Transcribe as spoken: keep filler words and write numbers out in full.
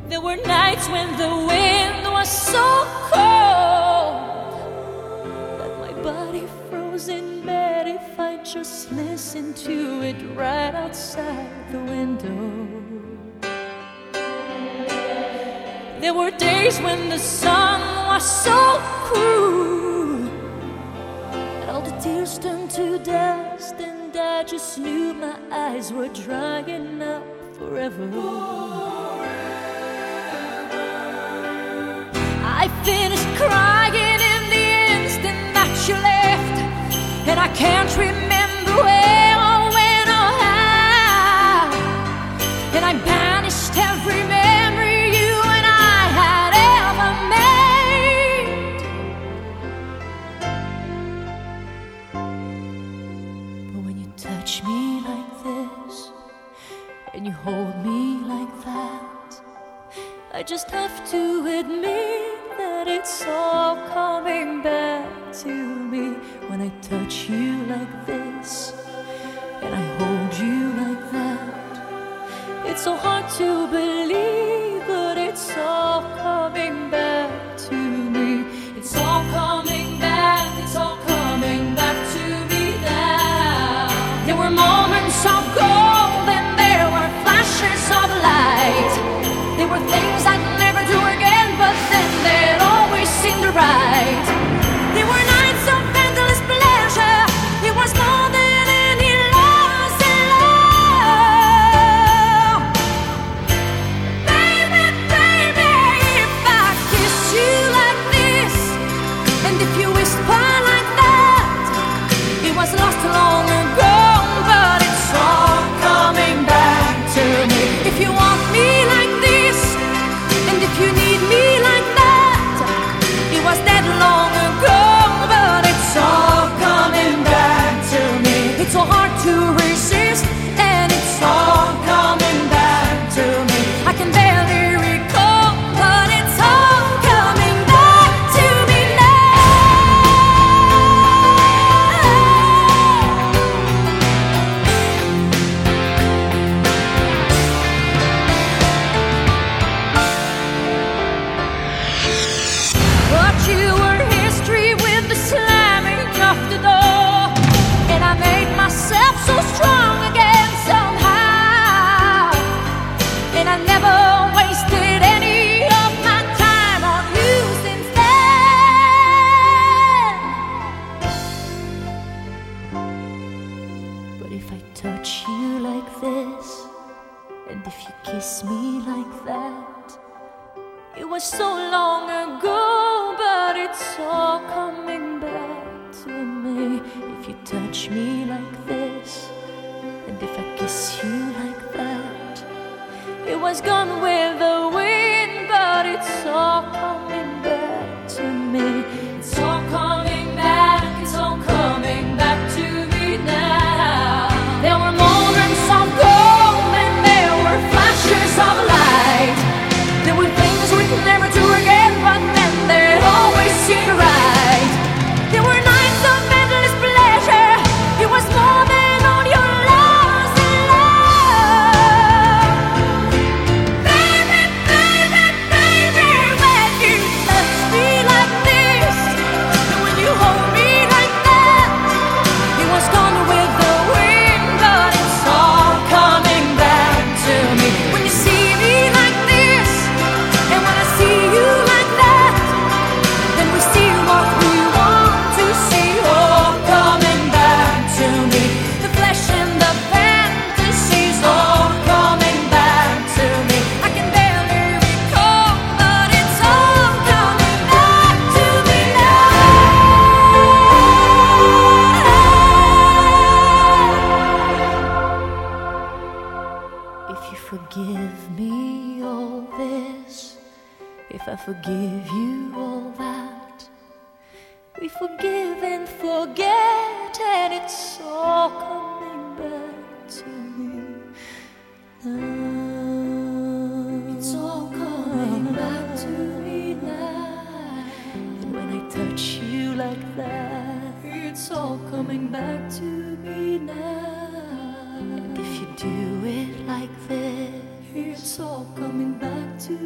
There were nights when the wind was so cold that my body froze in bed if I just listened to it right outside the window. There were days when the sun was so cruel that all the tears turned to dust, and I just knew my eyes were drying up forever. I finished crying in the instant that you left, and I can't remember where or when or how, and I banished every memory you and I had ever made. But when you touch me like this and you hold me like that, I just have to admit that it's all coming back to me. When I touch you like this and I hold you like that, it's so hard to believe, but it's all coming back to me. It's all coming back, it's all coming back to me now. There were moments of gold and there were flashes of light. There were things I'd never do again, but then they'd always seem right. There were nights of endless pleasure. It was more than any loss in love. Baby, baby, if I kiss you like this, and if you whisper like that, it was lost long ago, but it's all coming back to me. If you want me like this, and if you need me like that, it was dead long ago, but it's all coming back to me. It's so hard to resist, and it's all coming back to me. I can barely recall, but it's all coming back to me But you were history with the slamming of the door, and I made myself so strong again somehow, and I never wasted any of my time on you since then. But if I touch you like this, and if you kiss me like that, it was so long ago, but it's all coming back to me. If you touch me like this, and if I kiss you like that, it was gone with the wind, but it's all coming back to me. It's all coming back, it's all coming back to me now. There were moments of gold and there were flashes of light. There were things we'd never do again, but then they'd always seem right. There were nights of endless pleasure. It was more than all your loss in love. Baby, baby, baby, when you touch me like this, and when you hold me like that, it was gone with the wind, but it's all coming back to me. When you see me like this, and when I see you like that, then we see what we want to see, all coming back to me. The flesh and the fantasies, all coming back to me. I can barely recall, but it's all coming back to me now. If you forgive me all this, if I forgive you all that, we forgive and forget, and it's all coming back to me now. It's all coming back to me now. And when I touch you like that, it's all coming back to me now. And if you do it like this, it's all coming back to